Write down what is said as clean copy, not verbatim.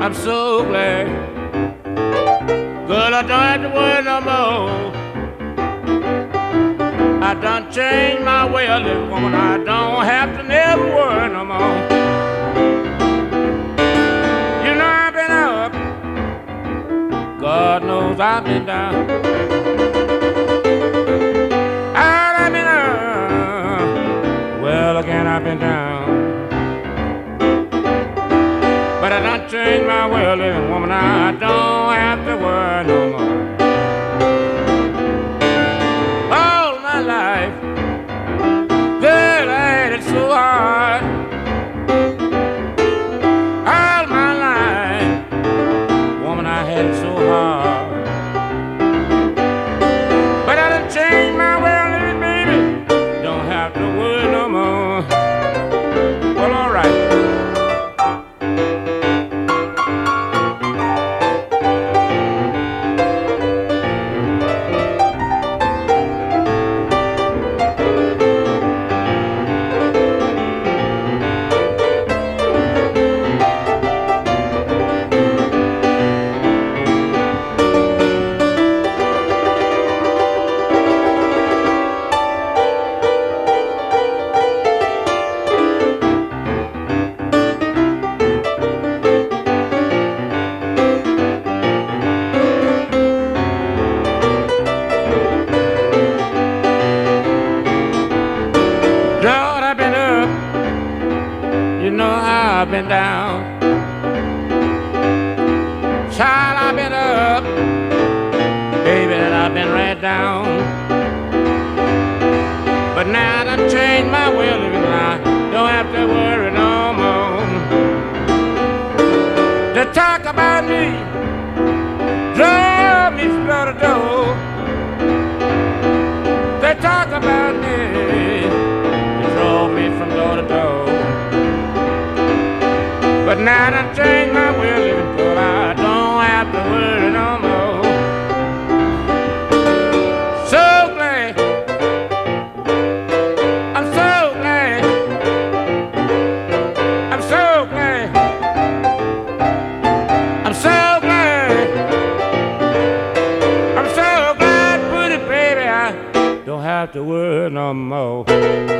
I'm so glad. Girl, I don't have to worry no more. I done changed my way of living, woman. I don't have to never worry no more. You know I've been up, God knows I've been down. I've been up, well again I've been down. But I done changed my way of living, woman. I don't have to worry no more. All my life, girl, I had it so hard. All my life, woman, I had it so hard. But I done changed my way of living, baby. Don't have to worry no more. Well, all right. Lord, I've been up, you know I've been down. Child, I've been up, baby, and I've been right down. But now I done changed my way of living, I don't have to worry no more. To talk about me, draw me from door to door. They talk about me, me from door to door. But now I done changed my way of living, but I don't have to worry no more. So glad, I'm so glad, I'm so glad, I'm so glad, I'm so glad, pretty baby, I don't have to worry no more.